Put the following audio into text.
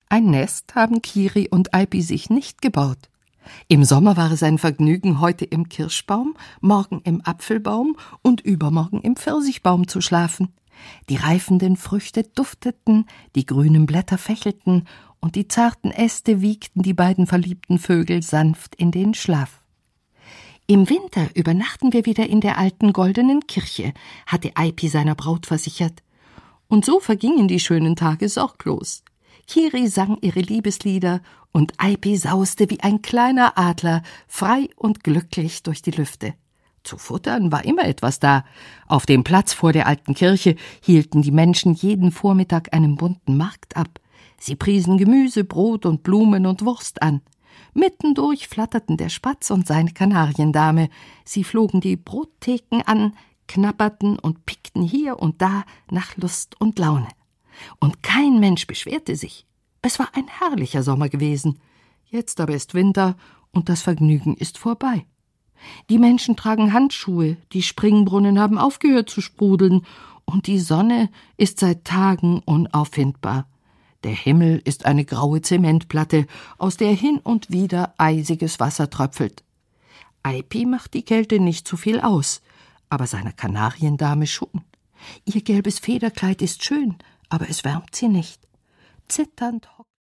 Ein Nest haben Kiri und Aipi sich nicht gebaut. Im Sommer war es ein Vergnügen, heute im Kirschbaum, morgen im Apfelbaum und übermorgen im Pfirsichbaum zu schlafen. Die reifenden Früchte dufteten, die grünen Blätter fächelten und die zarten Äste wiegten die beiden verliebten Vögel sanft in den Schlaf. »Im Winter übernachten wir wieder in der alten goldenen Kirche«, hatte Aipi seiner Braut versichert. Und so vergingen die schönen Tage sorglos. Kiri sang ihre Liebeslieder und Aipi sauste wie ein kleiner Adler, frei und glücklich durch die Lüfte. Zu futtern war immer etwas da. Auf dem Platz vor der alten Kirche hielten die Menschen jeden Vormittag einen bunten Markt ab. Sie priesen Gemüse, Brot und Blumen und Wurst an. Mittendurch flatterten der Spatz und seine Kanariendame. Sie flogen die Brottheken an, knabberten und pickten hier und da nach Lust und Laune. Und kein Mensch beschwerte sich. Es war ein herrlicher Sommer gewesen. Jetzt aber ist Winter und das Vergnügen ist vorbei. Die Menschen tragen Handschuhe, die Springbrunnen haben aufgehört zu sprudeln und die Sonne ist seit Tagen unauffindbar. Der Himmel ist eine graue Zementplatte, aus der hin und wieder eisiges Wasser tröpfelt. Aipi macht die Kälte nicht so viel aus, aber seiner Kanariendame schon. Ihr gelbes Federkleid ist schön, aber es wärmt sie nicht. Zitternd